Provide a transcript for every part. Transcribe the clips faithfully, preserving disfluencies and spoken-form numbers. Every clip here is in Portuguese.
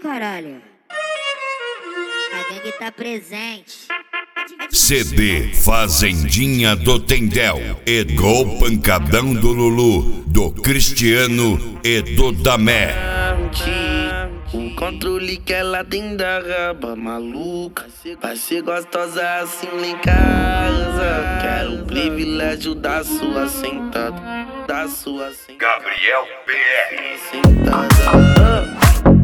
caralho. A gangue tá presente. C D Fazendinha do Tendel e do Pancadão do Lulu, do Cristiano e do Damé. O controle que ela tem da raba maluca, vai ser gostosa assim lá em casa. Quero o privilégio da sua sentada, da sua sentada. Gabriel P R. Sentada.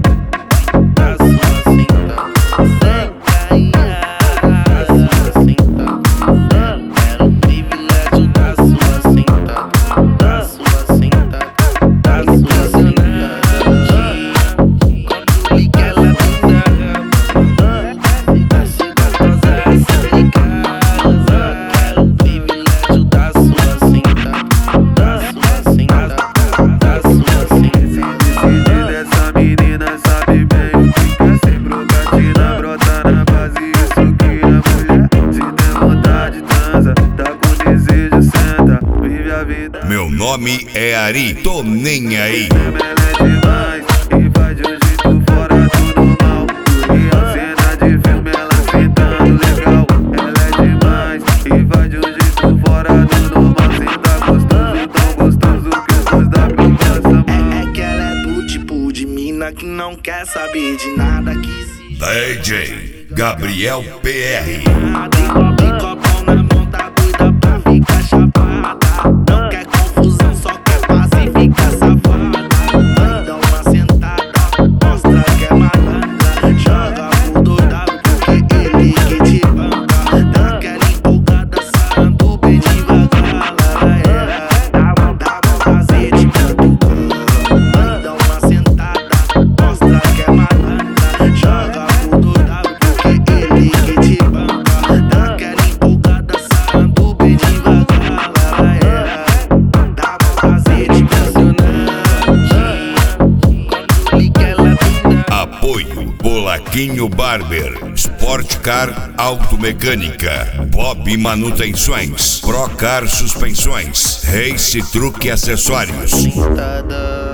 Meu nome é Ari, tô nem aí. Que não quer saber de nada que se... D J Gabriel P R. Tem copão na mão, tá doida pra ficar chapada. Não quer confusão, só quer paz e fica safada. Vai dar uma sentada, mostra que é malandra. Joga pro doidado porque ele que te banca. Dá aquela empolgada, sarando bem devagar. Dá pra fazer de canto. Vai dar uma sentada, mostra que é malandra. Joga pro doidado porque ele que te banca. Dá aquela empolgada, sarando bem devagar. Dá pra fazer de impressionante. Controle que ela tem da... Apoio Bolaquinho Barber, Sport Car Automecânica, Bob Manutenções, Procar Suspensões, Race Truque Acessórios. Sentada.